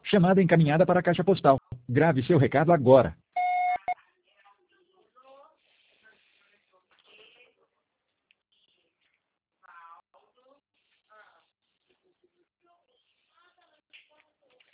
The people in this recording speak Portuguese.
Chamada encaminhada para a caixa postal. Grave seu recado agora.